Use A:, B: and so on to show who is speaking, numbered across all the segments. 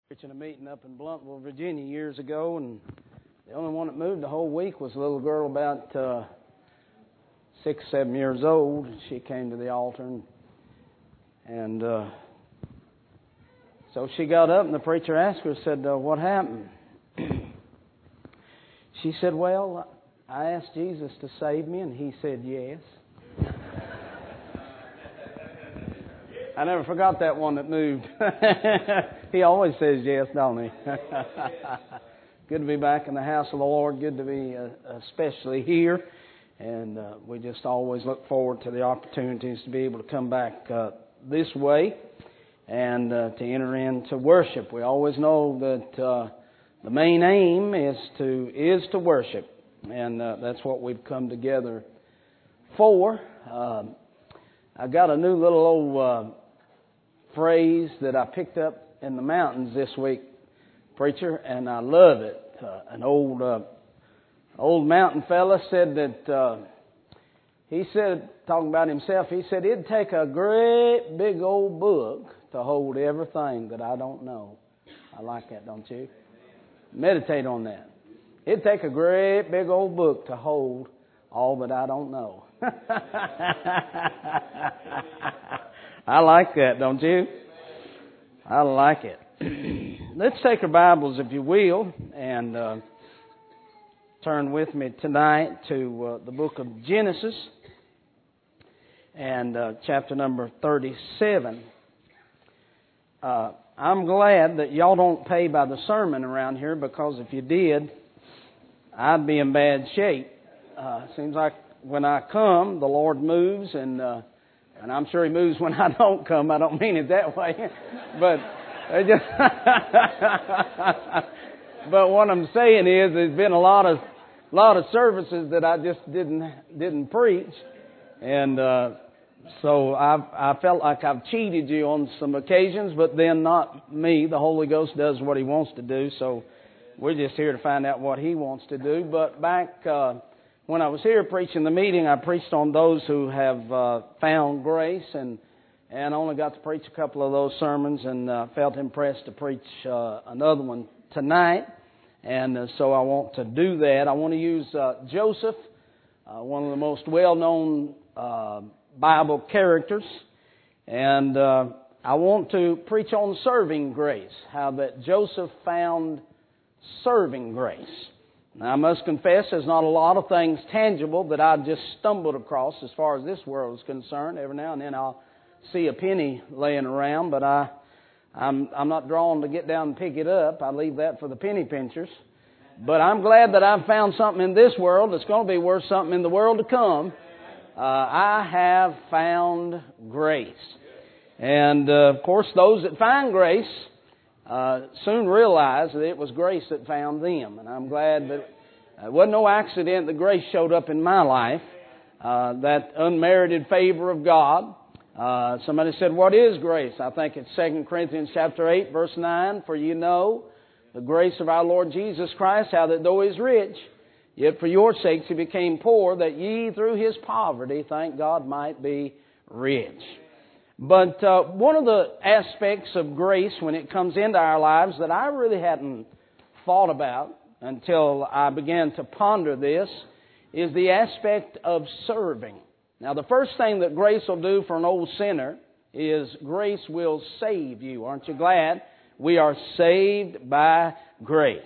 A: Preaching a meeting up in Bluntville, Virginia years ago, and the only one that moved the whole week was a little girl about 6, 7 years old. She came to the altar, and so she got up, and the preacher asked her, said, "What happened?" She said, "Well, I asked Jesus to save me, and He said yes." I never forgot that one that moved. He always says yes, don't he? Good to be back in the house of the Lord. Good to be especially here. And we just always look forward to the opportunities to be able to come back this way and to enter into worship. We always know that the main aim is to worship. And that's what we've come together for. I got a new little old phrase that I picked up in the mountains this week, preacher, and I love it. An old mountain fella said that he said, talking about himself, he said it'd take a great big old book to hold everything that I don't know. I like that, don't you? Meditate on that. It'd take a great big old book to hold all that I don't know. I like that, don't you? I like it. Let's take our Bibles, if you will, and turn with me tonight to the book of Genesis and chapter number 37. I'm glad that y'all don't pay by the sermon around here, because if you did, I'd be in bad shape. Seems like when I come, the Lord moves, and I'm sure He moves when I don't come. I don't mean it that way, but but what I'm saying is, there's been a lot of services that I just didn't preach, and so I felt like I've cheated you on some occasions, but then not me. The Holy Ghost does what He wants to do, so we're just here to find out what He wants to do. But back when I was here preaching the meeting, I preached on those who have found grace, and only got to preach a couple of those sermons, and felt impressed to preach another one tonight. And so I want to do that. I want to use Joseph, one of the most well-known Bible characters, and I want to preach on serving grace, how that Joseph found serving grace. Now, I must confess, there's not a lot of things tangible that I just stumbled across as far as this world is concerned. Every now and then I'll see a penny laying around, but I'm not drawn to get down and pick it up. I leave that for the penny pinchers. But I'm glad that I've found something in this world that's going to be worth something in the world to come. I have found grace. And, of course, those that find grace soon realized that it was grace that found them. And I'm glad that it wasn't no accident that grace showed up in my life, that unmerited favor of God. Somebody said, "What is grace?" I think it's 2 Corinthians chapter 8, verse 9. "For you know the grace of our Lord Jesus Christ, how that though He is rich, yet for your sakes He became poor, that ye through His poverty, thank God, might be rich." But one of the aspects of grace when it comes into our lives that I really hadn't thought about until I began to ponder this is the aspect of serving. Now, the first thing that grace will do for an old sinner is grace will save you. Aren't you glad? We are saved by grace.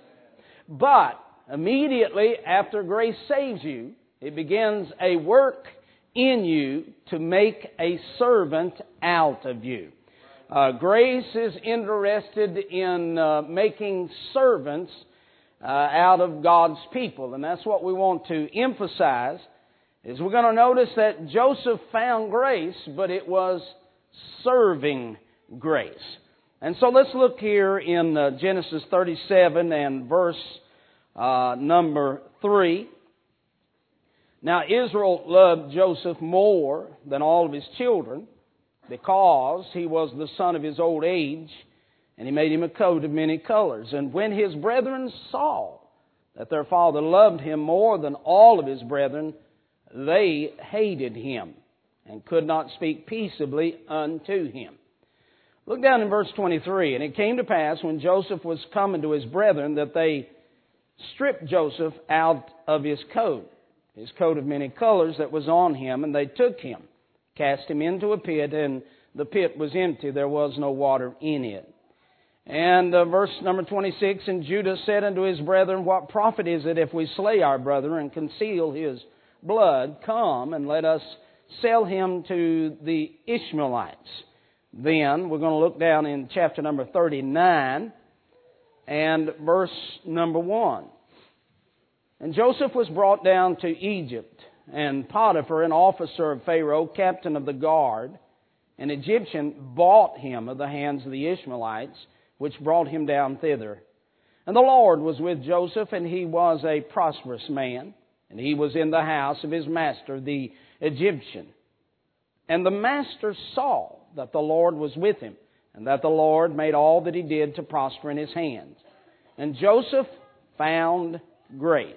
A: But immediately after grace saves you, it begins a work in you to make a servant out of you. Grace is interested in making servants out of God's people. And that's what we want to emphasize, is we're going to notice that Joseph found grace, but it was serving grace. And so let's look here in Genesis 37 and verse number 3. "Now Israel loved Joseph more than all of his children, because he was the son of his old age, and he made him a coat of many colors. And when his brethren saw that their father loved him more than all of his brethren, they hated him, and could not speak peaceably unto him. Look down in verse 23. And it came to pass when Joseph was coming to his brethren that they stripped Joseph out of his coat of many colors that was on him, and they took him, cast him into a pit, and the pit was empty. There was no water in it. And verse number 26, and Judah said unto his brethren, what profit is it if we slay our brother and conceal his blood? Come and let us sell him to the Ishmaelites. Then we're going to look down in chapter number 39 and verse number 1. And Joseph was brought down to Egypt, and Potiphar, an officer of Pharaoh, captain of the guard, an Egyptian, bought him of the hands of the Ishmaelites, which brought him down thither. And the Lord was with Joseph, and he was a prosperous man, and he was in the house of his master, the Egyptian. And the master saw that the Lord was with him, and that the Lord made all that he did to prosper in his hands. And Joseph found grace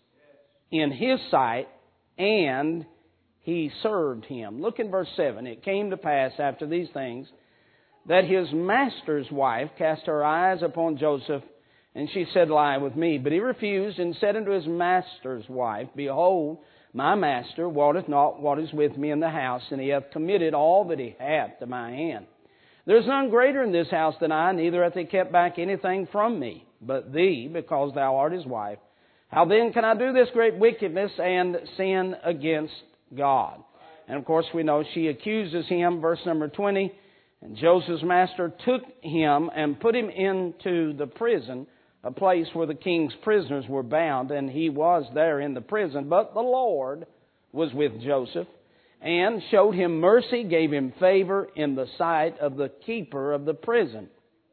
A: in his sight, and he served him. Look in verse 7. It came to pass after these things that his master's wife cast her eyes upon Joseph, and she said, lie with me. But he refused, and said unto his master's wife, behold, my master wotteth not what is with me in the house, and he hath committed all that he hath to my hand. There is none greater in this house than I, neither hath he kept back anything from me, but thee, because thou art his wife. How then can I do this great wickedness and sin against God? And of course we know she accuses him, verse number 20. And Joseph's master took him and put him into the prison, a place where the king's prisoners were bound, and he was there in the prison. But the Lord was with Joseph, and showed him mercy, gave him favor in the sight of the keeper of the prison.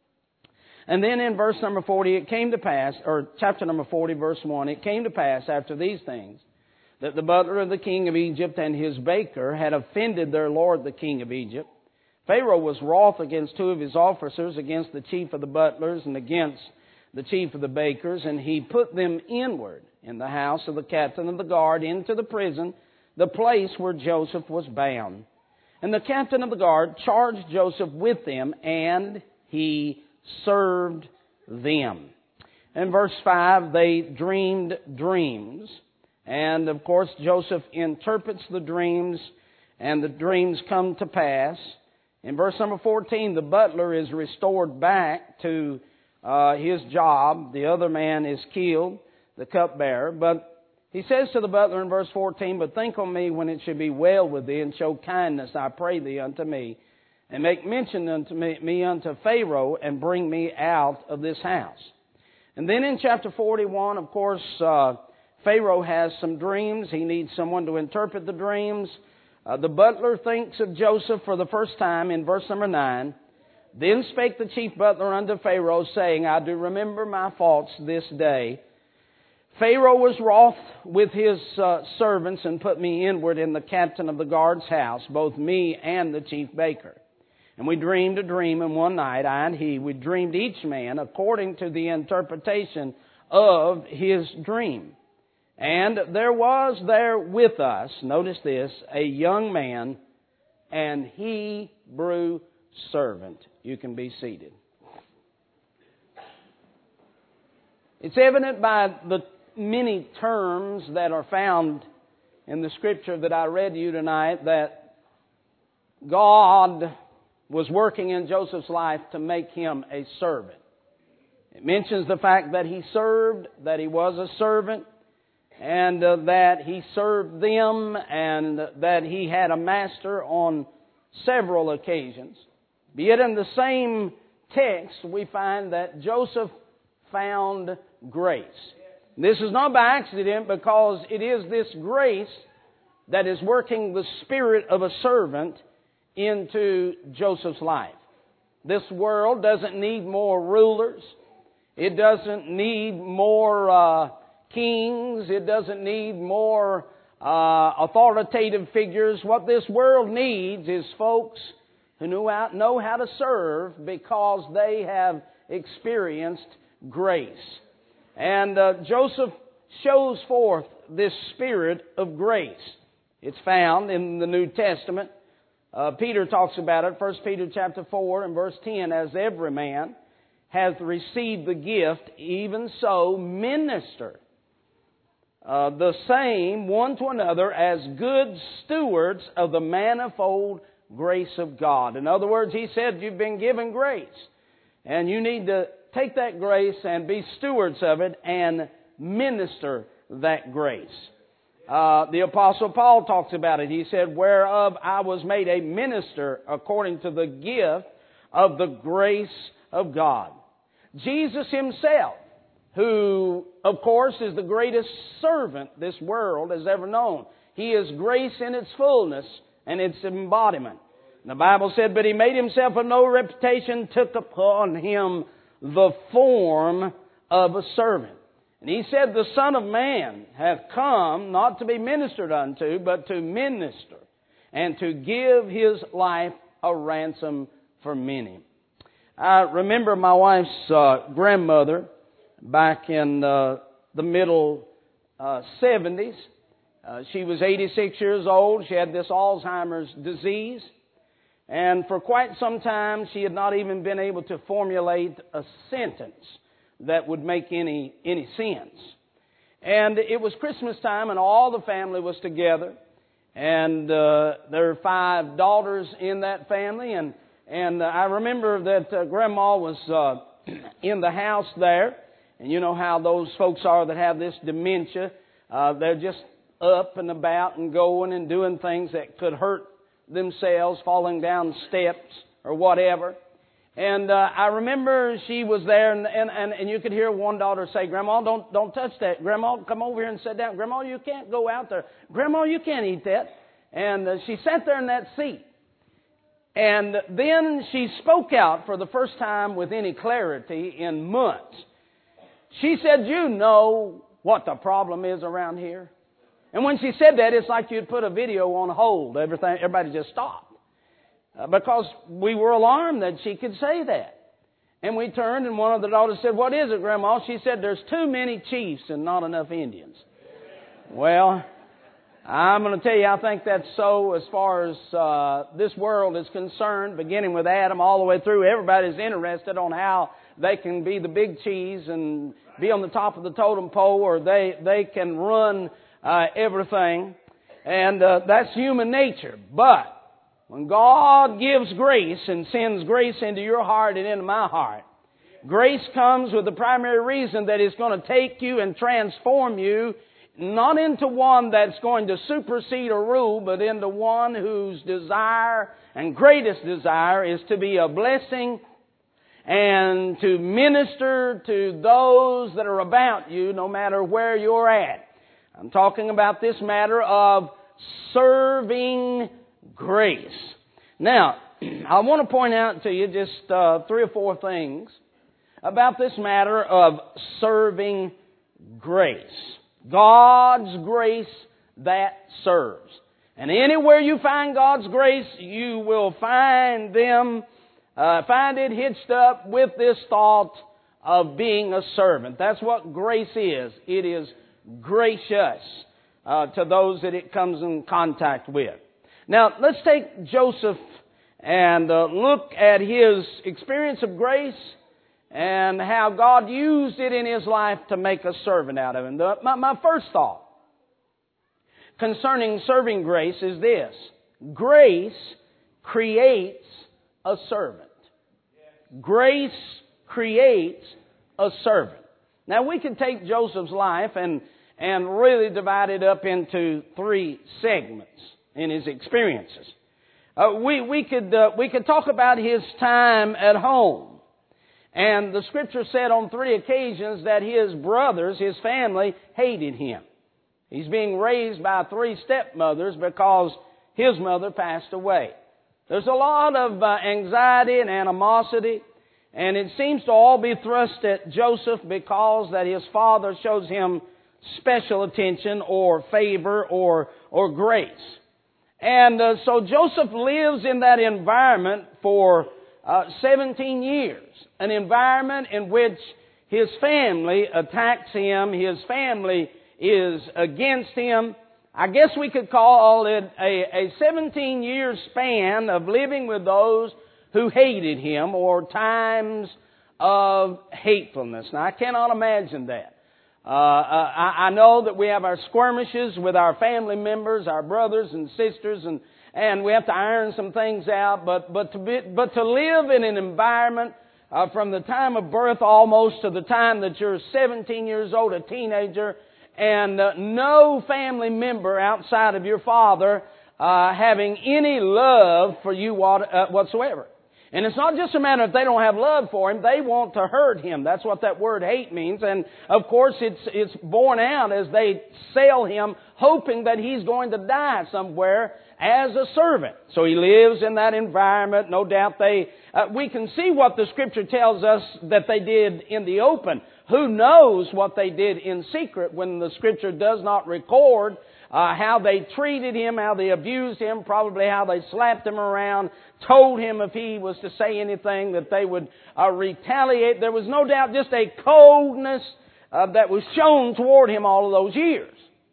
A: And then in verse number 40, it came to pass, or chapter number 40, verse 1, it came to pass after these things, that the butler of the king of Egypt and his baker had offended their lord the king of Egypt. Pharaoh was wroth against two of his officers, against the chief of the butlers and against the chief of the bakers, and he put them inward in the house of the captain of the guard into the prison, the place where Joseph was bound. And the captain of the guard charged Joseph with them, and he served them. In verse 5, they dreamed dreams. And of course, Joseph interprets the dreams, and the dreams come to pass. In verse number 14, the butler is restored back to his job. The other man is killed, the cupbearer. But he says to the butler in verse 14, but think on me when it should be well with thee, and show kindness, I pray thee, unto me, and make mention unto me unto Pharaoh, and bring me out of this house. And then in chapter 41, of course, Pharaoh has some dreams. He needs someone to interpret the dreams. The butler thinks of Joseph for the first time in verse number 9. Then spake the chief butler unto Pharaoh, saying, I do remember my faults this day. Pharaoh was wroth with his servants, and put me inward in the captain of the guard's house, both me and the chief baker. And we dreamed a dream in one night, I and he. We dreamed each man according to the interpretation of his dream. And there was there with us, notice this, a young man, an Hebrew servant. You can be seated. It's evident by the many terms that are found in the scripture that I read to you tonight that God was working in Joseph's life to make him a servant. It mentions the fact that he served, that he was a servant, and that he served them, and that he had a master on several occasions. Yet in the same text, we find that Joseph found grace. This is not by accident, because it is this grace that is working the spirit of a servant into Joseph's life. This world doesn't need more rulers. It doesn't need more kings. It doesn't need more authoritative figures. What this world needs is folks who know how to serve because they have experienced grace. And Joseph shows forth this spirit of grace. It's found in the New Testament. Peter talks about it, 1 Peter chapter 4 and verse 10, as every man hath received the gift, even so minister the same one to another as good stewards of the manifold grace of God. In other words, he said you've been given grace, and you need to take that grace and be stewards of it and minister that grace. The Apostle Paul talks about it. He said, whereof I was made a minister according to the gift of the grace of God. Jesus himself, who, of course, is the greatest servant this world has ever known. He is grace in its fullness and its embodiment. The Bible said, but he made himself of no reputation, took upon him the form of a servant. And he said, the Son of Man hath come not to be ministered unto, but to minister, and to give his life a ransom for many. I remember my wife's grandmother back in the middle 70s. She was 86 years old. She had this Alzheimer's disease. And for quite some time, she had not even been able to formulate a sentence that would make any sense. And it was Christmas time, and all the family was together. And there are 5 daughters in that family. And I remember that Grandma was in the house there. And you know how those folks are that have this dementia. They're just up and about and going and doing things that could hurt themselves, falling down steps or whatever. And I remember she was there, and you could hear one daughter say, Grandma, don't touch that. Grandma, come over here and sit down. Grandma, you can't go out there. Grandma, you can't eat that. And she sat there in that seat. And then she spoke out for the first time with any clarity in months. She said, you know what the problem is around here? And when she said that, it's like you'd put a video on hold. Everybody just stopped. Because we were alarmed that she could say that. And we turned, and one of the daughters said, what is it, Grandma? She said, there's too many chiefs and not enough Indians. Well, I'm going to tell you, I think that's so as far as this world is concerned, beginning with Adam all the way through. Everybody's interested on how they can be the big cheese and be on the top of the totem pole, or they can run everything. And that's human nature. But when God gives grace and sends grace into your heart and into my heart, grace comes with the primary reason that it's going to take you and transform you, not into one that's going to supersede or rule, but into one whose desire and greatest desire is to be a blessing and to minister to those that are about you, no matter where you're at. I'm talking about this matter of serving grace. Now, I want to point out to you just 3 or 4 things about this matter of serving grace. God's grace that serves. And anywhere you find God's grace, you will find it hitched up with this thought of being a servant. That's what grace is. It is gracious to those that it comes in contact with. Now, let's take Joseph and look at his experience of grace and how God used it in his life to make a servant out of him. My first thought concerning serving grace is this: grace creates a servant. Grace creates a servant. Now, we can take Joseph's life and really divide it up into 3 segments in his experiences. We could talk about his time at home. And the Scripture said on 3 occasions that his brothers, his family, hated him. He's being raised by 3 stepmothers because his mother passed away. There's a lot of anxiety and animosity, and it seems to all be thrust at Joseph because that his father shows him special attention or favor or grace. And so Joseph lives in that environment for 17 years, an environment in which his family attacks him, his family is against him. I guess we could call it a 17-year span of living with those who hated him, or times of hatefulness. Now, I cannot imagine that. I know that we have our skirmishes with our family members, our brothers and sisters, and we have to iron some things out. But to live in an environment from the time of birth almost to the time that you're 17 years old, a teenager, and no family member outside of your father having any love for you whatsoever. And it's not just a matter of they don't have love for him, they want to hurt him. That's what that word hate means. And of course it's borne out as they sell him, hoping that he's going to die somewhere as a servant. So he lives in that environment. No doubt we can see what the Scripture tells us that they did in the open. Who knows what they did in secret when the Scripture does not record how they treated him, how they abused him, probably how they slapped him around, told him if he was to say anything that they would retaliate. There was no doubt just a coldness that was shown toward him all of those years.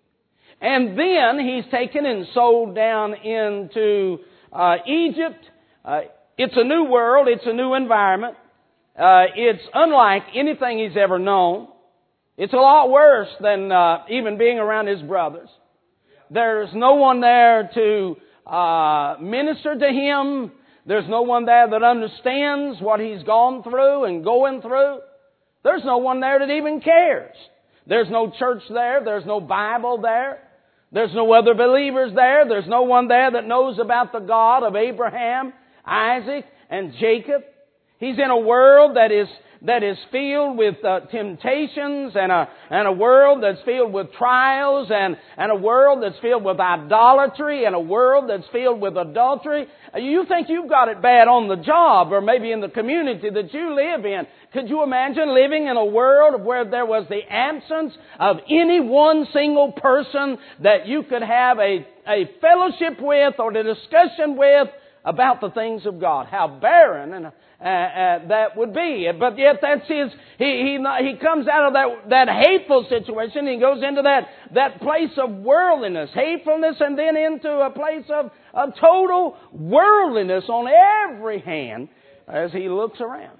A: And then he's taken and sold down into Egypt. It's a new world. It's a new environment. It's unlike anything he's ever known. It's a lot worse than even being around his brothers. There's no one there to minister to him. There's no one there that understands what he's gone through and going through. There's no one there that even cares. There's no church there. There's no Bible there. There's no other believers there. There's no one there that knows about the God of Abraham, Isaac, and Jacob. He's in a world that is filled with temptations, and a world that's filled with trials, and a world that's filled with idolatry, and a world that's filled with adultery. You think you've got it bad on the job, or maybe in the community that you live in. Could you imagine living in a world where there was the absence of any one single person that you could have a fellowship with or a discussion with about the things of God? How barren and that would be. But yet that's his, he comes out of that hateful situation. He goes into that place of worldliness, hatefulness, and then into a place of total worldliness on every hand as he looks around.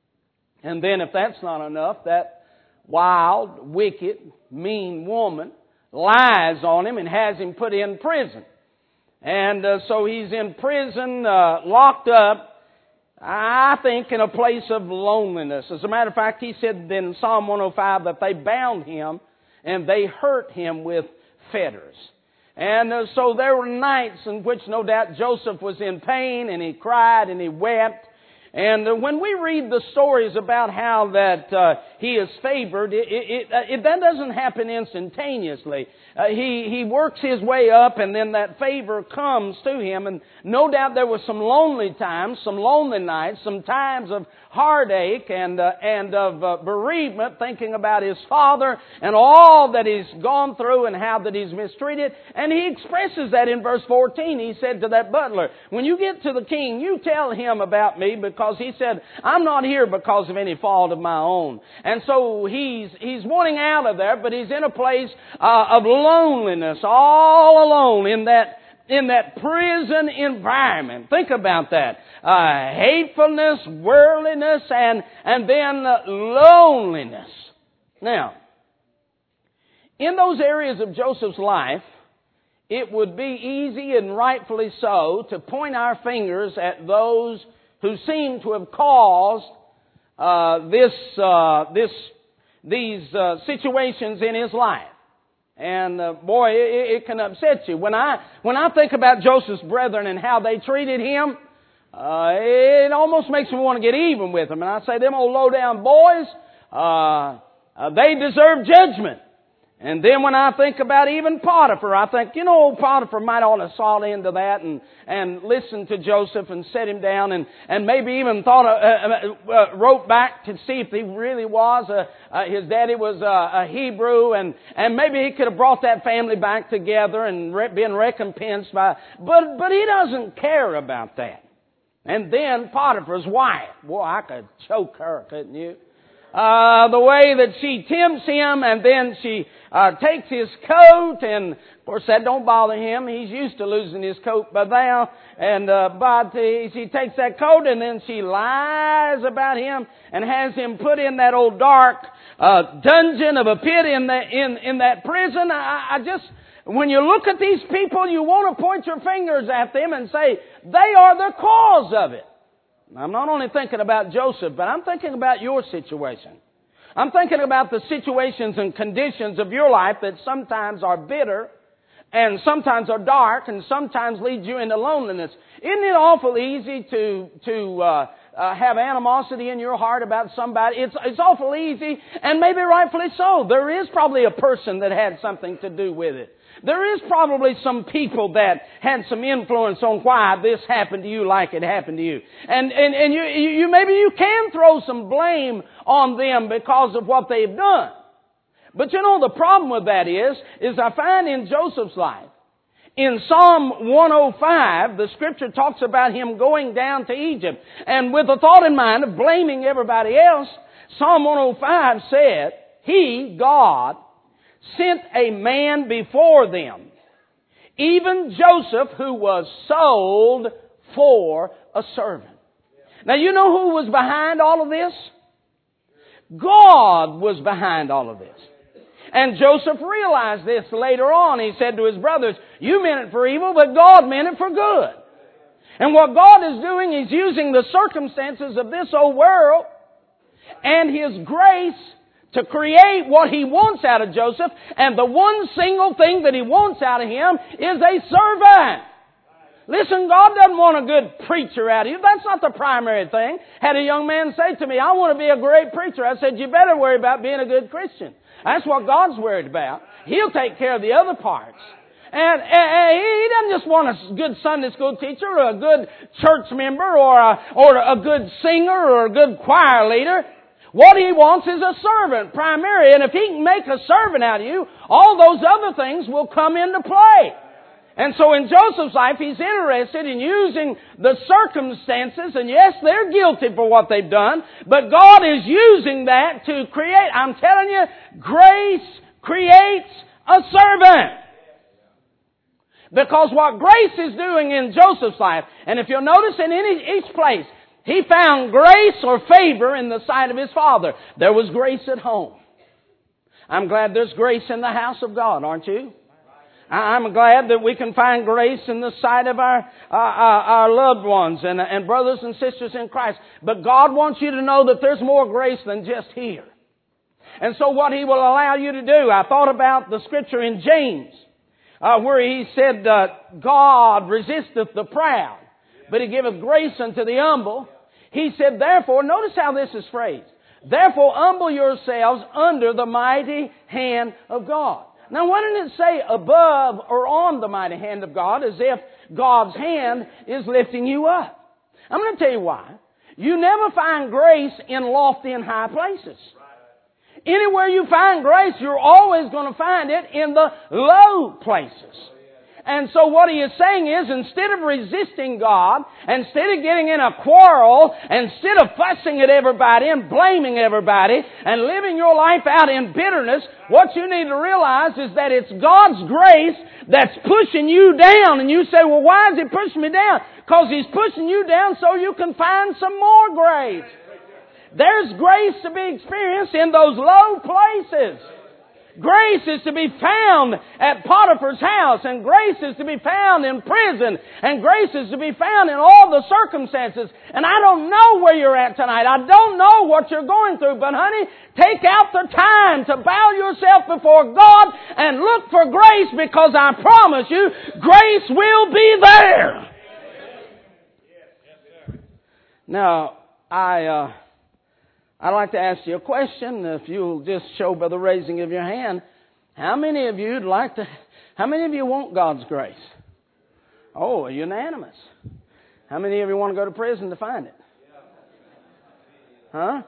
A: And then if that's not enough, that wild, wicked, mean woman lies on him and has him put in prison. And so he's in prison, locked up, I think in a place of loneliness. As a matter of fact, he said in Psalm 105 that they bound him and they hurt him with fetters. And so there were nights in which no doubt Joseph was in pain, and he cried and he wept. And when we read the stories about how that he is favored, that doesn't happen instantaneously. He works his way up, and then that favor comes to him. And no doubt there were some lonely times, some lonely nights, some times of heartache and of bereavement, thinking about his father and all that he's gone through and how that he's mistreated. And he expresses that in verse 14. He said to that butler, "When you get to the king, you tell him about me," because he said, "I'm not here because of any fault of my own." And so he's wanting out of there, but he's in a place of loneliness, all alone in that prison environment. Think about that. Hatefulness, worldliness, and then loneliness. Now, in those areas of Joseph's life, it would be easy, and rightfully so, to point our fingers at those who seem to have caused these situations in his life. And boy, it can upset you. When I think about Joseph's brethren and how they treated him, it almost makes me want to get even with them. And I say, them old low-down boys, they deserve judgment. And then when I think about even Potiphar, I think, old Potiphar might ought to saw into that and listen to Joseph and set him down and maybe even wrote back to see if he really was, his daddy was a Hebrew, and maybe he could have brought that family back together and been recompensed by, but he doesn't care about that. And then Potiphar's wife, boy, I could choke her, couldn't you? The way that she tempts him, and then she takes his coat, and of course that don't bother him. He's used to losing his coat by now. And but she takes that coat, and then she lies about him and has him put in that old dark dungeon of a pit in that prison. I just, when you look at these people, you want to point your fingers at them and say they are the cause of it. I'm not only thinking about Joseph, but I'm thinking about your situation. I'm thinking about the situations and conditions of your life that sometimes are bitter and sometimes are dark and sometimes lead you into loneliness. Isn't it awful easy to have animosity in your heart about somebody? It's awful easy, and maybe rightfully so. There is probably a person that had something to do with it. There is probably some people that had some influence on why this happened to you like it happened to you. And you maybe you can throw some blame on them because of what they've done. But you know, the problem with that is I find in Joseph's life, in Psalm 105, the Scripture talks about him going down to Egypt. And with the thought in mind of blaming everybody else, Psalm 105 said, He, God, sent a man before them, even Joseph, who was sold for a servant. Now you know who was behind all of this? God was behind all of this. And Joseph realized this later on. He said to his brothers, you meant it for evil, but God meant it for good. And what God is doing is using the circumstances of this old world and His grace to create what He wants out of Joseph. And the one single thing that He wants out of him is a servant. Listen, God doesn't want a good preacher out of you. That's not the primary thing. Had a young man say to me, I want to be a great preacher. I said, you better worry about being a good Christian. That's what God's worried about. He'll take care of the other parts. And He doesn't just want a good Sunday school teacher or a good church member or a good singer or a good choir leader. What He wants is a servant, primarily. And if He can make a servant out of you, all those other things will come into play. And so in Joseph's life, he's interested in using the circumstances, and yes, they're guilty for what they've done, but God is using that to create, I'm telling you, grace creates a servant. Because what grace is doing in Joseph's life, and if you'll notice in each place, he found grace or favor in the sight of his father. There was grace at home. I'm glad there's grace in the house of God, aren't you? I'm glad that we can find grace in the sight of our loved ones and brothers and sisters in Christ. But God wants you to know that there's more grace than just here. And so what He will allow you to do, I thought about the scripture in James, where he said, God resisteth the proud, but He giveth grace unto the humble. He said, therefore, notice how this is phrased, therefore humble yourselves under the mighty hand of God. Now, why didn't it say above or on the mighty hand of God, as if God's hand is lifting you up? I'm going to tell you why. You never find grace in lofty and high places. Anywhere you find grace, you're always going to find it in the low places. And so what He is saying is, instead of resisting God, instead of getting in a quarrel, instead of fussing at everybody and blaming everybody and living your life out in bitterness, what you need to realize is that it's God's grace that's pushing you down. And you say, well, why is He pushing me down? Because He's pushing you down so you can find some more grace. There's grace to be experienced in those low places. Grace is to be found at Potiphar's house, and grace is to be found in prison, and grace is to be found in all the circumstances. And I don't know where you're at tonight. I don't know what you're going through, but honey, take out the time to bow yourself before God and look for grace, because I promise you, grace will be there. Now, I'd like to ask you a question. If you'll just show by the raising of your hand, how many of you want God's grace? Oh, unanimous. How many of you want to go to prison to find it? Huh?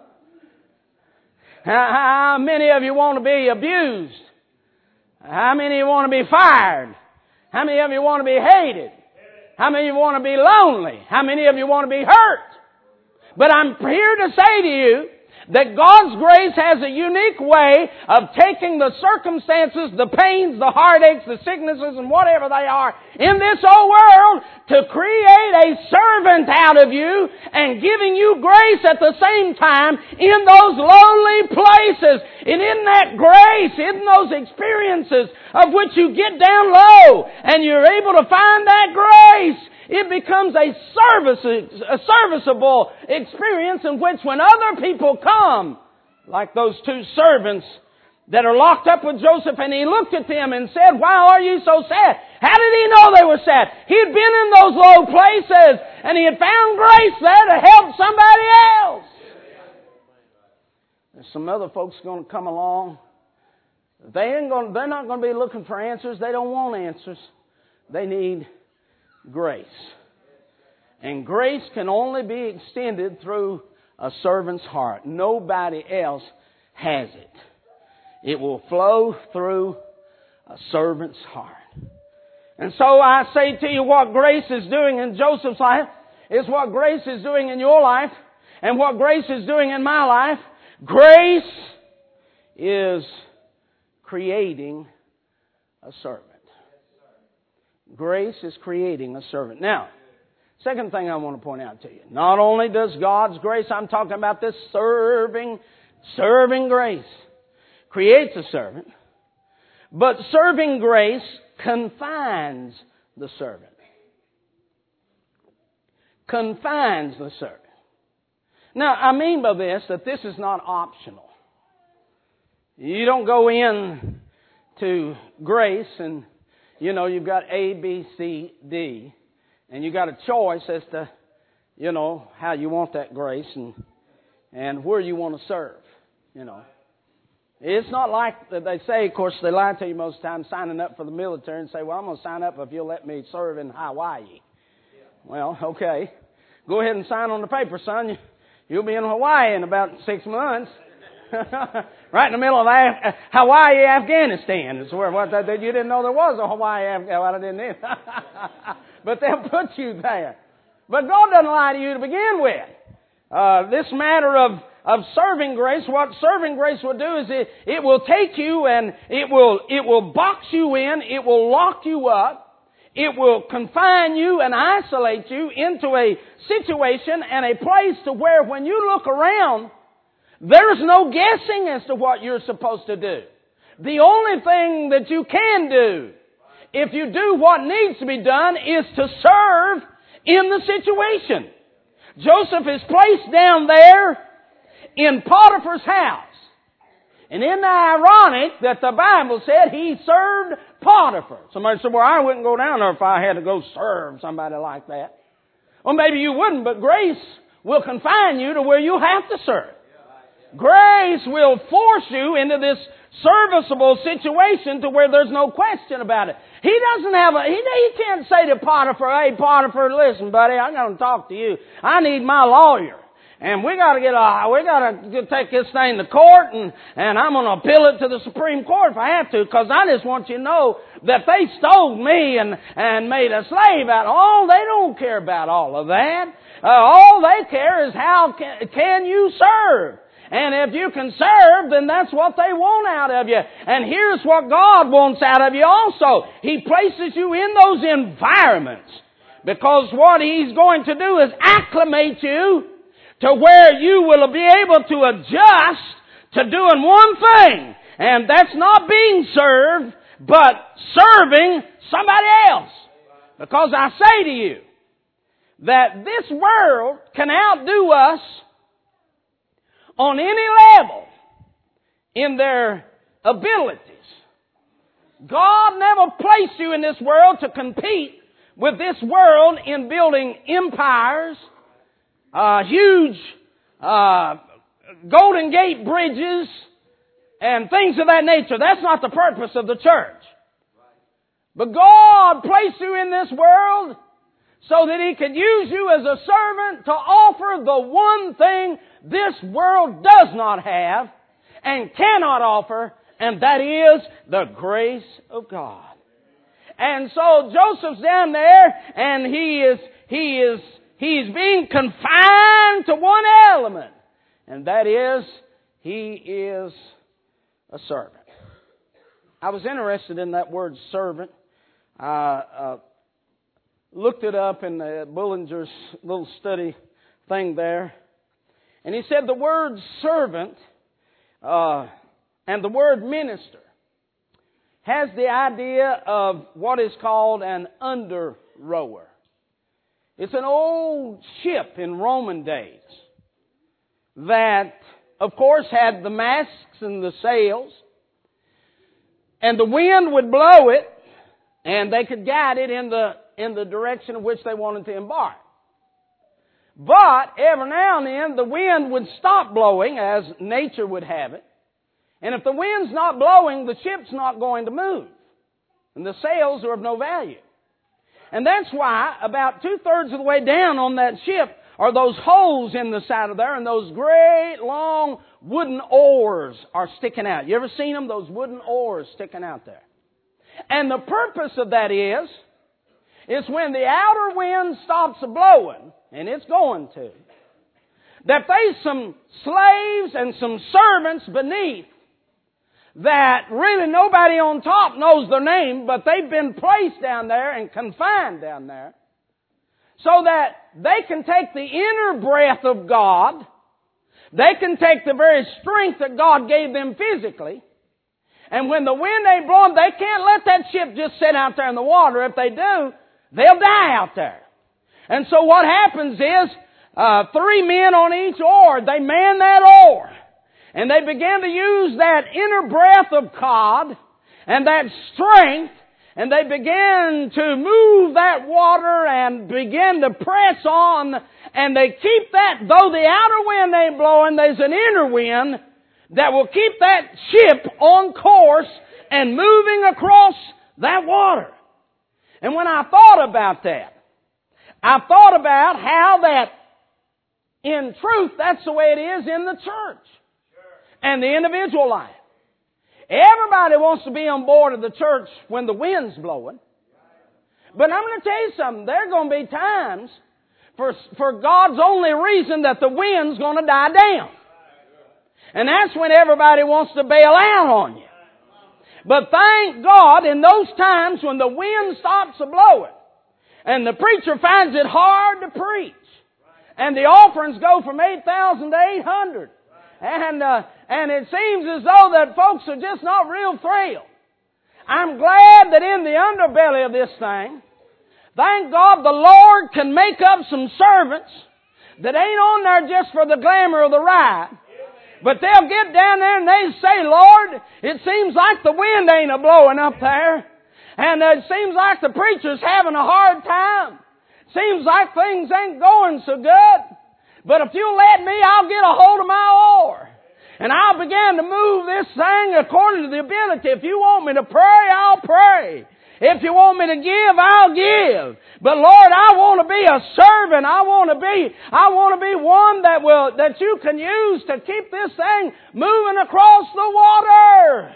A: How many of you want to be abused? How many of you want to be fired? How many of you want to be hated? How many of you want to be lonely? How many of you want to be hurt? But I'm here to say to you that God's grace has a unique way of taking the circumstances, the pains, the heartaches, the sicknesses, and whatever they are in this old world to create a servant out of you and giving you grace at the same time in those lowly places. And in that grace, in those experiences of which you get down low and you're able to find that grace, it becomes a serviceable experience in which when other people come, like those two servants that are locked up with Joseph, and he looked at them and said, "Why are you so sad?" How did he know they were sad? He'd been in those low places and he had found grace there to help somebody else. There's some other folks going to come along. They're not going to be looking for answers. They don't want answers. They need grace. And grace can only be extended through a servant's heart. Nobody else has it. It will flow through a servant's heart. And so I say to you, what grace is doing in Joseph's life is what grace is doing in your life and what grace is doing in my life. Grace is creating a servant. Grace is creating a servant. Now, second thing I want to point out to you. Not only does God's grace, I'm talking about this serving grace, creates a servant, but serving grace confines the servant. Confines the servant. Now, I mean by this that this is not optional. You don't go in to grace and you've got A, B, C, D, and you got a choice as to, how you want that grace and where you want to serve, It's not like that they say, of course, they lie to you most of the time, signing up for the military and say, "Well, I'm going to sign up if you'll let me serve in Hawaii." Well, okay. Go ahead and sign on the paper, son. You'll be in Hawaii in about 6 months. Right in the middle of Hawaii, Afghanistan. Is where you didn't know there was a Hawaii, Afghanistan. But they'll put you there. But God doesn't lie to you to begin with. This matter of serving grace, what serving grace will do is it will take you and it will box you in, it will lock you up, it will confine you and isolate you into a situation and a place to where when you look around, there's no guessing as to what you're supposed to do. The only thing that you can do, if you do what needs to be done, is to serve in the situation. Joseph is placed down there in Potiphar's house. And isn't it ironic that the Bible said he served Potiphar? Somebody said, "Well, I wouldn't go down there if I had to go serve somebody like that." Well, maybe you wouldn't, but grace will confine you to where you have to serve. Grace will force you into this serviceable situation to where there's no question about it. He doesn't have he can't say to Potiphar, "Hey, Potiphar, listen, buddy, I'm going to talk to you. I need my lawyer. And we got to take this thing to court and I'm going to appeal it to the Supreme Court if I have to, because I just want you to know that they stole me and made a slave out of." Oh, they don't care about all of that. All they care is how can you serve. And if you can serve, then that's what they want out of you. And here's what God wants out of you also. He places you in those environments because what He's going to do is acclimate you to where you will be able to adjust to doing one thing. And that's not being served, but serving somebody else. Because I say to you that this world can outdo us on any level in their abilities. God never placed you in this world to compete with this world in building empires, huge Golden Gate bridges, and things of that nature. That's not the purpose of the church. But God placed you in this world so that He could use you as a servant to offer the one thing this world does not have and cannot offer, and that is the grace of God. And so Joseph's down there, and he's being confined to one element. and that is, He is a servant. I was interested in that word servant. I looked it up in Bullinger's little study thing there. And he said the word servant and the word minister has the idea of what is called an under rower. It's an old ship in Roman days that, of course, had the masts and the sails, and the wind would blow it, and they could guide it in the direction in which they wanted to embark. But every now and then the wind would stop blowing, as nature would have it. And if the wind's not blowing, the ship's not going to move. And the sails are of no value. And that's why about 2/3 of the way down on that ship are those holes in the side of there, and those great long wooden oars are sticking out. You ever seen them? Those wooden oars sticking out there. And the purpose of that is when the outer wind stops blowing, and it's going to, that there's some slaves and some servants beneath that really nobody on top knows their name, but they've been placed down there and confined down there so that they can take the inner breath of God, they can take the very strength that God gave them physically, and when the wind ain't blowing, they can't let that ship just sit out there in the water. If they do, they'll die out there. And so what happens is, 3 men on each oar, they man that oar. And they began to use that inner breath of God and that strength, and they began to move that water and begin to press on, and they keep that, though the outer wind ain't blowing, there's an inner wind that will keep that ship on course and moving across that water. And when I thought about that, I thought about how that, in truth, that's the way it is in the church and the individual life. Everybody wants to be on board of the church when the wind's blowing. But I'm going to tell you something. There are going to be times for God's only reason that the wind's going to die down. And that's when everybody wants to bail out on you. But thank God, in those times when the wind stops blowing and the preacher finds it hard to preach, and the offerings go from 8,000 to 800, and it seems as though that folks are just not real thrilled. I'm glad that in the underbelly of this thing, thank God the Lord can make up some servants that ain't on there just for the glamour of the ride. But they'll get down there and they say, Lord, it seems like the wind ain't a-blowing up there. And it seems like the preacher's having a hard time. Seems like things ain't going so good. But if you'll let me, I'll get a hold of my oar. And I'll begin to move this thing according to the ability. If you want me to pray, I'll pray. If you want me to give, I'll give. But Lord, I want to be a servant. I want to be one that you can use to keep this thing moving across the water.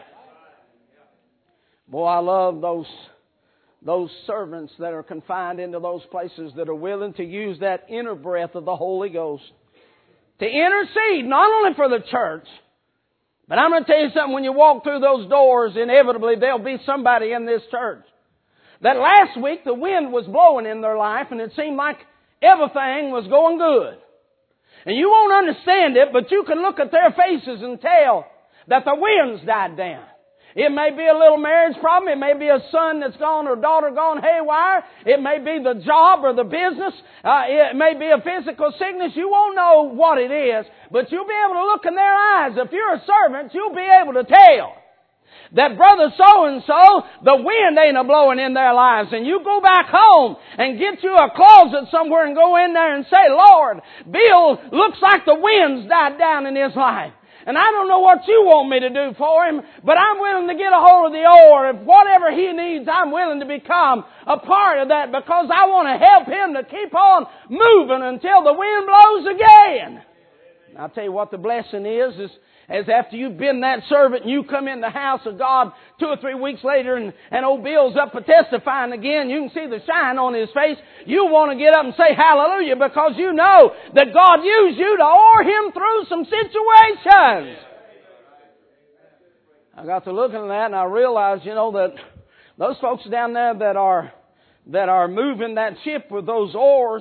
A: Boy, I love those servants that are confined into those places that are willing to use that inner breath of the Holy Ghost to intercede, not only for the church, but I'm going to tell you something, when you walk through those doors, inevitably there'll be somebody in this church that last week the wind was blowing in their life and it seemed like everything was going good. And you won't understand it, but you can look at their faces and tell that the wind's died down. It may be a little marriage problem. It may be a son that's gone or daughter gone haywire. It may be the job or the business. It may be a physical sickness. You won't know what it is, but you'll be able to look in their eyes. If you're a servant, you'll be able to tell that brother so-and-so, the wind ain't a-blowing in their lives. And you go back home and get you a closet somewhere and go in there and say, Lord, Bill looks like the wind's died down in his life. And I don't know what you want me to do for him, but I'm willing to get a hold of the oar. If whatever he needs, I'm willing to become a part of that because I want to help him to keep on moving until the wind blows again. And I'll tell you what the blessing is as after you've been that servant and you come in the house of God 2 or 3 weeks later and old Bill's up for testifying again, you can see the shine on his face. You want to get up and say hallelujah because you know that God used you to oar him through some situations. I got to looking at that and I realized, that those folks down there that are moving that ship with those oars,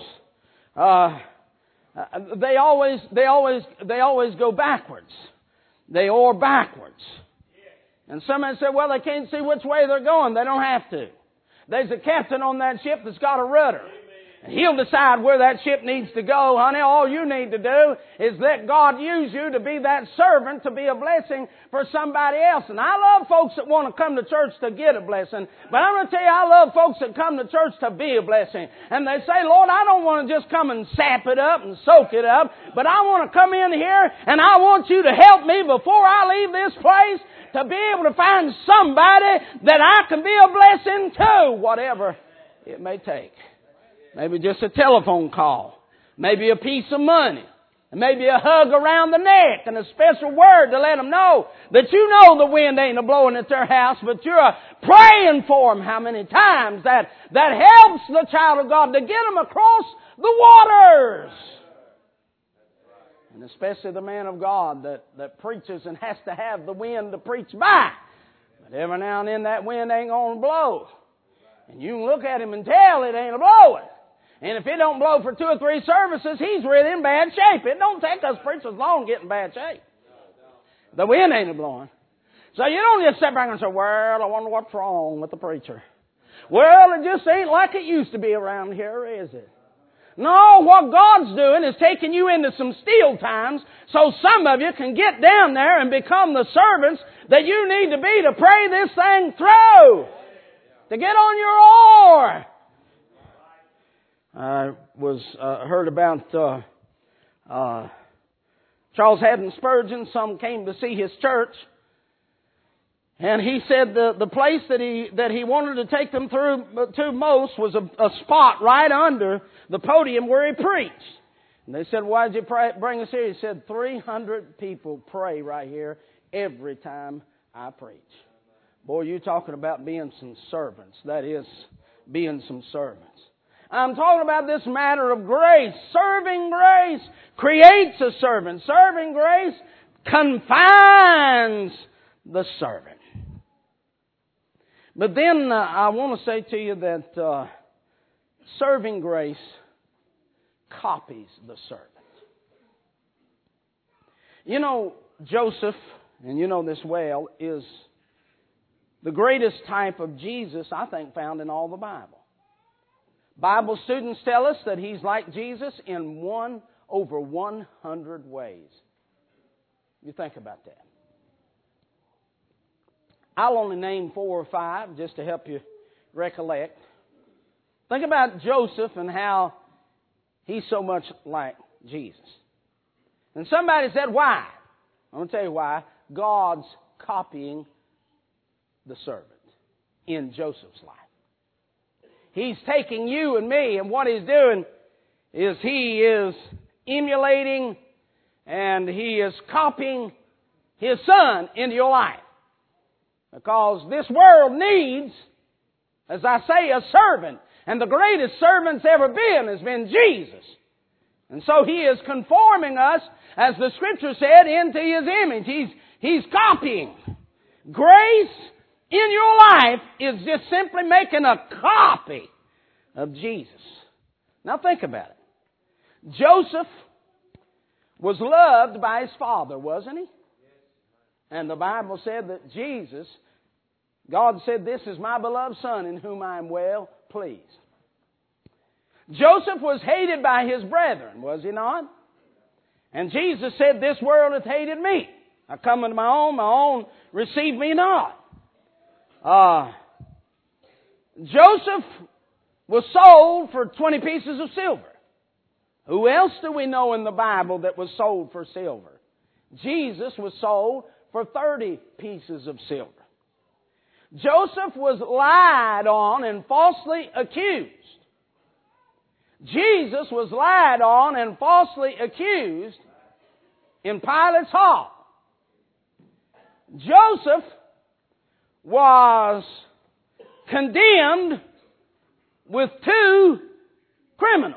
A: they always go backwards. They oar backwards. And somebody said, well, they can't see which way they're going. They don't have to. There's a captain on that ship that's got a rudder. And he'll decide where that ship needs to go, honey. All you need to do is let God use you to be that servant, to be a blessing for somebody else. And I love folks that want to come to church to get a blessing. But I'm going to tell you, I love folks that come to church to be a blessing. And they say, Lord, I don't want to just come and sap it up and soak it up, but I want to come in here and I want you to help me before I leave this place to be able to find somebody that I can be a blessing to, whatever it may take. Maybe just a telephone call. Maybe a piece of money. Maybe a hug around the neck and a special word to let them know that you know the wind ain't a-blowing at their house, but you're praying for them. How many times that helps the child of God to get them across the waters. And especially the man of God that preaches and has to have the wind to preach by. But every now and then that wind ain't going to blow. And you can look at him and tell it ain't a-blowing. And if it don't blow for 2 or 3 services, he's really in bad shape. It don't take us preachers long to get in bad shape. The wind ain't a-blowing. So you don't just sit back and say, well, I wonder what's wrong with the preacher. Well, it just ain't like it used to be around here, is it? No, what God's doing is taking you into some steel times so some of you can get down there and become the servants that you need to be to pray this thing through. To get on your oar. I heard about Charles Haddon Spurgeon. Some came to see his church, and he said the place that he wanted to take them through to most was a spot right under the podium where he preached. And they said, "Why did you bring us here?" He said, 300 people pray right here every time I preach. Boy, you're talking about being some servants. That is, being some servants. I'm talking about this matter of grace. Serving grace creates a servant. Serving grace confines the servant. But then I want to say to you that serving grace copies the servant. You know, Joseph, and you know this well, is the greatest type of Jesus, I think, found in all the Bible. Bible students tell us that he's like Jesus in over 100 ways. You think about that. I'll only name 4 or 5 just to help you recollect. Think about Joseph and how he's so much like Jesus. And somebody said, why? I'm going to tell you why. God's copying the servant in Joseph's life. He's taking you and me, and what he's doing is he is emulating and he is copying his son into your life. Because this world needs, as I say, a servant. And the greatest servant's ever been has been Jesus. And so he is conforming us, as the Scripture said, into his image. He's copying. Grace in your life is just simply making a copy of Jesus. Now think about it. Joseph was loved by his father, wasn't he? And the Bible said that Jesus, God said, "This is my beloved Son in whom I am well pleased." Joseph was hated by his brethren, was he not? And Jesus said, "This world hath hated me. I come unto my own receive me not." Joseph was sold for 20 pieces of silver. Who else do we know in the Bible that was sold for silver? Jesus was sold for 30 pieces of silver. Joseph was lied on and falsely accused. Jesus was lied on and falsely accused in Pilate's hall. Joseph was condemned with 2 criminals.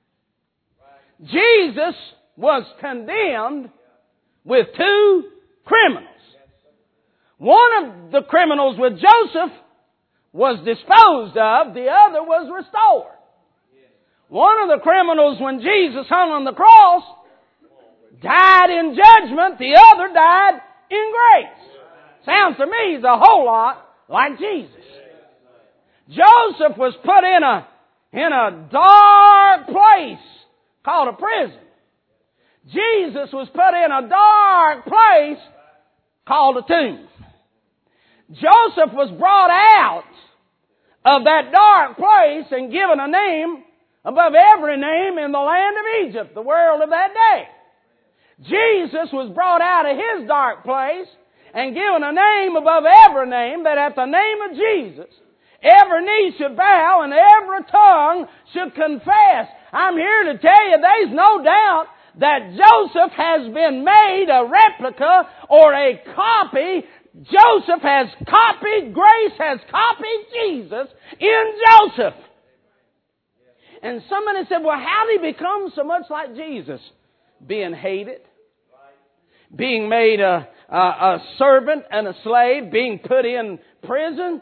A: Jesus was condemned with 2 criminals. One of the criminals with Joseph was disposed of, the other was restored. One of the criminals, when Jesus hung on the cross, died in judgment, the other died in grace. Sounds to me he's a whole lot like Jesus. Joseph was put in a dark place called a prison. Jesus was put in a dark place called a tomb. Joseph was brought out of that dark place and given a name above every name in the land of Egypt, the world of that day. Jesus was brought out of his dark place and given a name above every name, that at the name of Jesus, every knee should bow and every tongue should confess. I'm here to tell you there's no doubt that Joseph has been made a replica or a copy. Joseph has copied, grace has copied Jesus in Joseph. And somebody said, well, how did he become so much like Jesus? Being hated, being made a servant and a slave, being put in prison.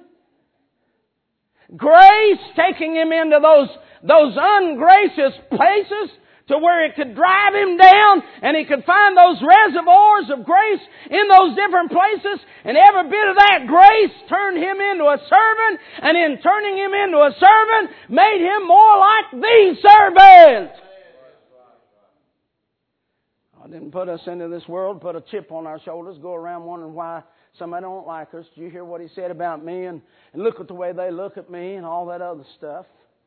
A: Grace taking him into those ungracious places to where it could drive him down and he could find those reservoirs of grace in those different places, and every bit of that grace turned him into a servant, and in turning him into a servant made him more like the servant. I didn't put us into this world, put a chip on our shoulders, go around wondering why somebody don't like us. Did you hear what he said about me? And look at the way they look at me and all that other stuff.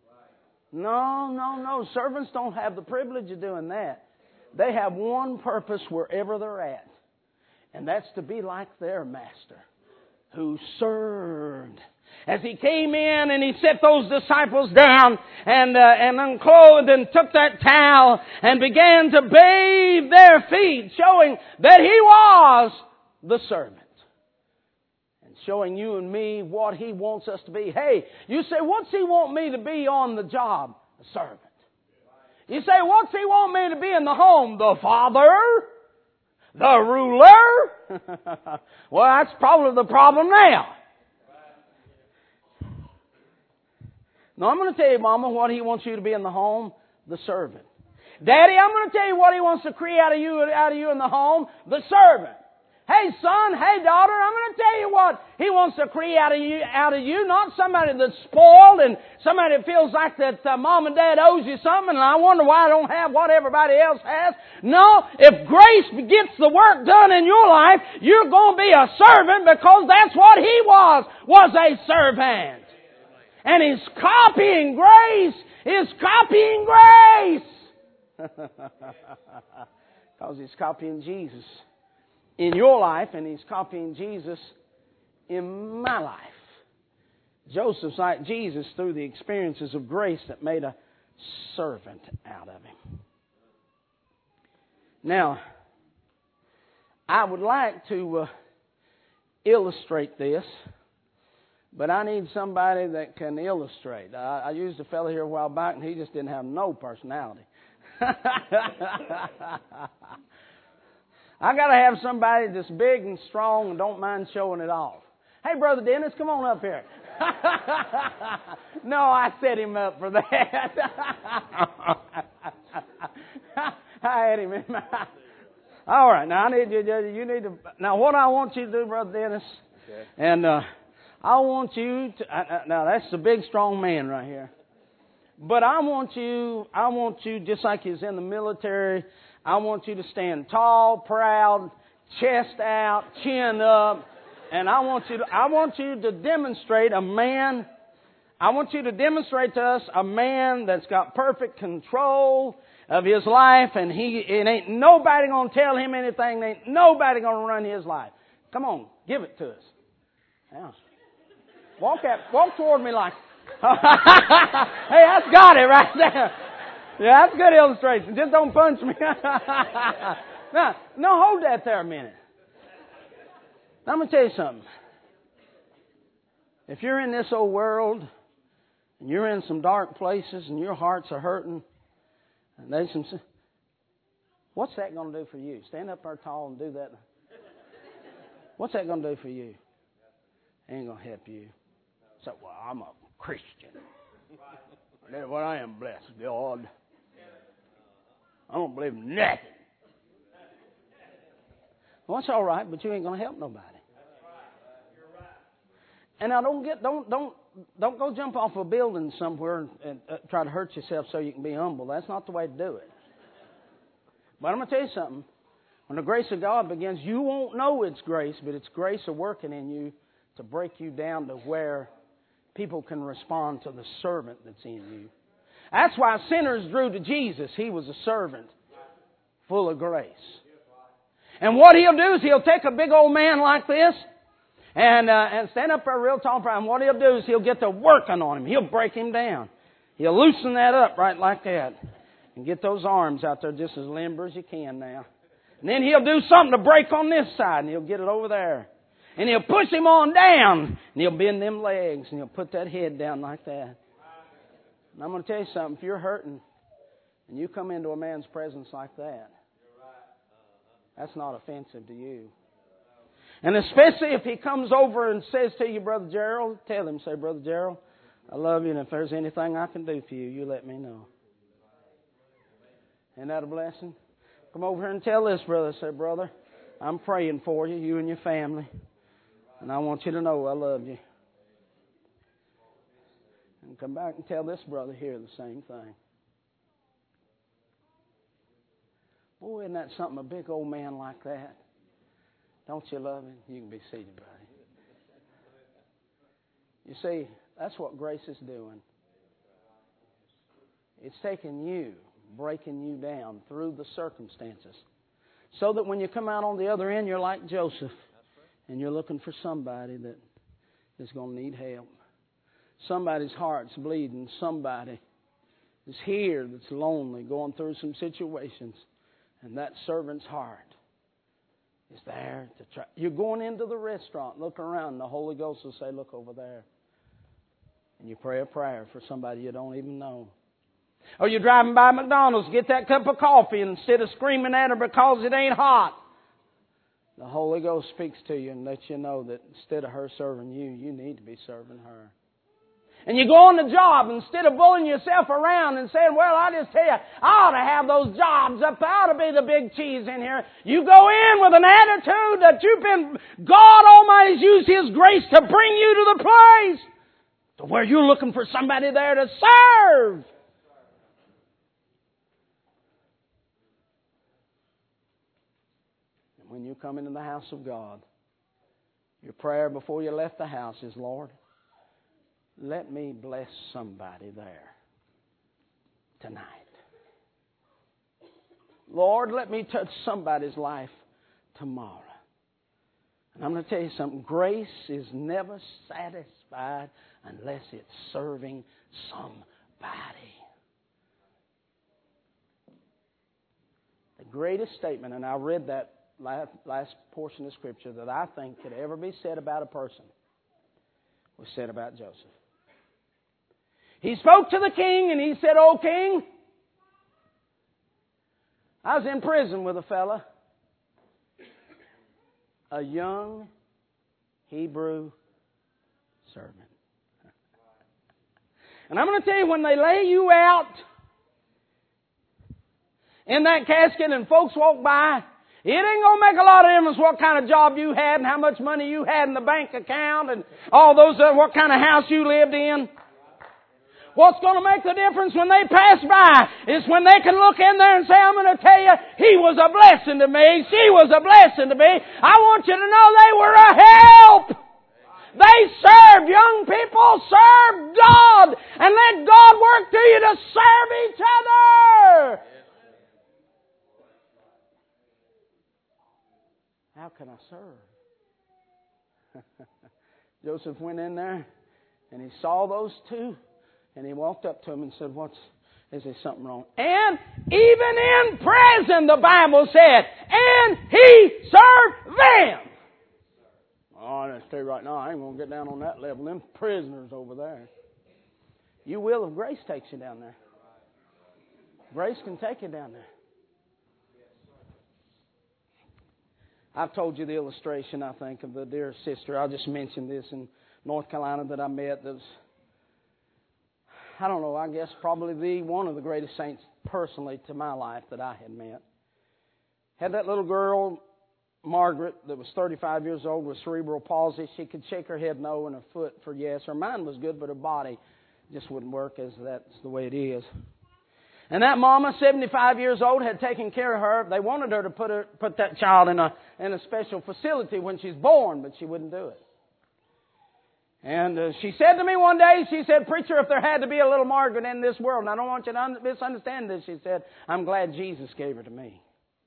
A: No. Servants don't have the privilege of doing that. They have one purpose wherever they're at. And that's to be like their master who served. As he came in and he set those disciples down and unclothed and took that towel and began to bathe their feet, showing that he was the servant. Showing you and me what he wants us to be. Hey, you say, what's he want me to be on the job? A servant. You say, what's he want me to be in the home? The father? The ruler? Well, that's probably the problem now. No, I'm going to tell you, Mama, what he wants you to be in the home. The servant. Daddy, I'm going to tell you what he wants to create out of you in the home. The servant. Hey son, hey daughter, I'm going to tell you what he wants to create out of you. Not somebody that's spoiled and somebody that feels like that mom and dad owes you something and I wonder why I don't have what everybody else has. No, if grace gets the work done in your life, you're going to be a servant, because that's what he was a servant. And he's copying grace. He's copying grace. Because he's copying Jesus in your life, and he's copying Jesus in my life. Joseph's like Jesus through the experiences of grace that made a servant out of him. Now, I would like to illustrate this, but I need somebody that can illustrate. I used a fellow here a while back, and he just didn't have no personality. I got to have somebody that's big and strong and don't mind showing it off. Hey, Brother Dennis, come on up here. No, I set him up for that. I had him in my... All right, now I need you need to... Now, what I want you to do, Brother Dennis, okay. And I want you to... now, that's the big, strong man right here. But I want you, just like he's in the military, I want you to stand tall, proud, chest out, chin up, and I want you to demonstrate a man. I want you to demonstrate to us a man that's got perfect control of his life, and it ain't nobody gonna tell him anything. Ain't nobody gonna run his life. Come on, give it to us. Now, walk toward me like. Hey, that's got it right there. Yeah, that's a good illustration. Just don't punch me. Now, no, hold that there a minute. Now, I'm going to tell you something. If you're in this old world, and you're in some dark places, and your hearts are hurting, and there's some... What's that going to do for you? Stand up there tall and do that. What's that going to do for you? Ain't going to help you. So, well, I'm a Christian. That's what I am, bless God. I don't believe nothing. Well, that's all right, but you ain't going to help nobody. And now don't go jump off a building somewhere and try to hurt yourself so you can be humble. That's not the way to do it. But I'm going to tell you something. When the grace of God begins, you won't know it's grace, but it's grace working in you to break you down to where people can respond to the servant that's in you. That's why sinners drew to Jesus. He was a servant full of grace. And what He'll do is He'll take a big old man like this and stand up there real tall. And what He'll do is He'll get to working on him. He'll break him down. He'll loosen that up right like that. And get those arms out there just as limber as you can now. And then He'll do something to break on this side. And He'll get it over there. And He'll push him on down. And He'll bend them legs. And He'll put that head down like that. And I'm going to tell you something. If you're hurting and you come into a man's presence like that, that's not offensive to you. And especially if he comes over and says to you, Brother Gerald, tell him, say, Brother Gerald, I love you, and if there's anything I can do for you, you let me know. Isn't that a blessing? Come over here and tell this brother, say, brother, I'm praying for you, you and your family, and I want you to know I love you. And come back and tell this brother here the same thing. Boy, isn't that something, a big old man like that? Don't you love him? You can be seated, buddy. You see, that's what grace is doing. It's taking you, breaking you down through the circumstances, so that when you come out on the other end, you're like Joseph, and you're looking for somebody that is going to need help. Somebody's heart's bleeding. Somebody is here that's lonely, going through some situations, and that servant's heart is there to try. You're going into the restaurant, look around, and the Holy Ghost will say, look over there. And you pray a prayer for somebody you don't even know. Or you're driving by McDonald's, get that cup of coffee, and instead of screaming at her because it ain't hot, the Holy Ghost speaks to you and lets you know that instead of her serving you, you need to be serving her. And you go on the job, instead of bullying yourself around and saying, well, I just tell you, I ought to have those jobs up there. I ought to be the big cheese in here. You go in with an attitude that God Almighty's used His grace to bring you to the place to where you're looking for somebody there to serve. And when you come into the house of God, your prayer before you left the house is, Lord, let me bless somebody there tonight. Lord, let me touch somebody's life tomorrow. And I'm going to tell you something. Grace is never satisfied unless it's serving somebody. The greatest statement, and I read that last portion of Scripture, that I think could ever be said about a person was said about Joseph. He spoke to the king and he said, "O king, I was in prison with a fella, a young Hebrew servant." And I'm going to tell you, when they lay you out in that casket and folks walk by, it ain't going to make a lot of difference what kind of job you had and how much money you had in the bank account and all those, what kind of house you lived in. What's going to make the difference when they pass by is when they can look in there and say, I'm going to tell you, he was a blessing to me. She was a blessing to me. I want you to know they were a help. They served. Young people, serve God and let God work through you to serve each other. How can I serve? Joseph went in there and he saw those two. And he walked up to him and said, Is there something wrong? And even in prison, the Bible said, and He served them. Oh, I stay right now. I ain't going to get down on that level. Them prisoners over there. You will if grace takes you down there. Grace can take you down there. I've told you the illustration, I think, of the dear sister. I'll just mention this in North Carolina that I met. That was, I don't know, I guess probably one of the greatest saints personally to my life that I had met. Had that little girl, Margaret, that was 35 years old with cerebral palsy. She could shake her head no and her foot for yes. Her mind was good, but her body just wouldn't work, as that's the way it is. And that mama, 75 years old, had taken care of her. They wanted her to put that child in a special facility when she's born, but she wouldn't do it. And she said to me one day, she said, "Preacher, if there had to be a little Margaret in this world," and I don't want you to misunderstand this, she said, "I'm glad Jesus gave her to me."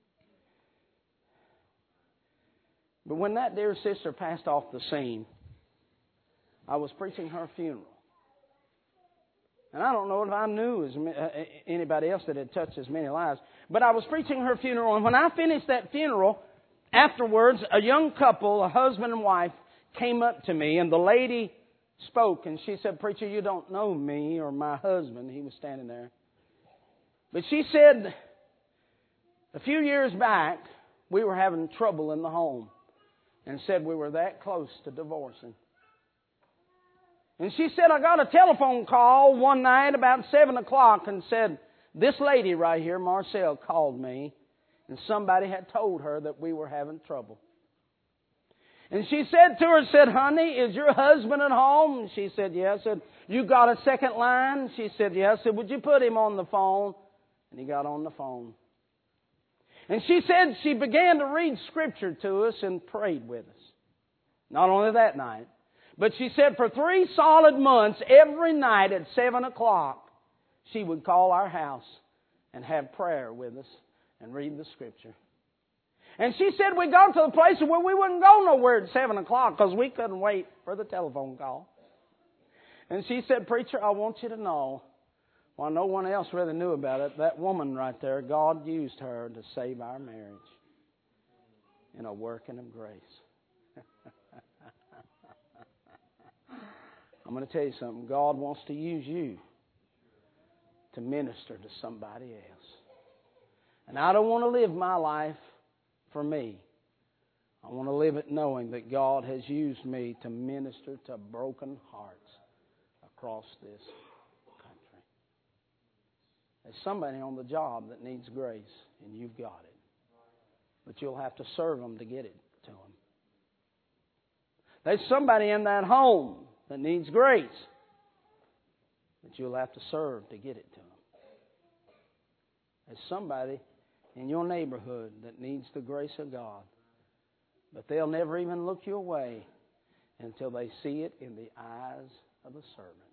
A: But when that dear sister passed off the scene, I was preaching her funeral. And I don't know if I knew anybody else that had touched as many lives. But I was preaching her funeral, and when I finished that funeral, afterwards, a young couple, a husband and wife, came up to me, and the lady spoke, and she said, "Preacher, you don't know me or my husband." He was standing there. But she said, a few years back, we were having trouble in the home, and said we were that close to divorcing. And she said, I got a telephone call one night about 7 o'clock and said, "This lady right here, Marcel, called me, and somebody had told her that we were having trouble." And she said to her, said, "Honey, is your husband at home?" And she said, "Yeah." I said, "You got a second line?" She said, "Yeah." I said, "Would you put him on the phone?" And he got on the phone. And she said she began to read Scripture to us and prayed with us. Not only that night, but she said for 3 solid months, every night at 7 o'clock, she would call our house and have prayer with us and read the Scripture. And she said we got to the place where we wouldn't go nowhere at 7 o'clock because we couldn't wait for the telephone call. And she said, "Preacher, I want you to know," while no one else really knew about it, that woman right there, God used her to save our marriage in a working of grace. I'm going to tell you something. God wants to use you to minister to somebody else. And I don't want to live my life for me. I want to live it knowing that God has used me to minister to broken hearts across this country. There's somebody on the job that needs grace, and you've got it. But you'll have to serve them to get it to them. There's somebody in that home that needs grace, but you'll have to serve to get it to them. There's somebody in your neighborhood that needs the grace of God, but they'll never even look your way until they see it in the eyes of the servant.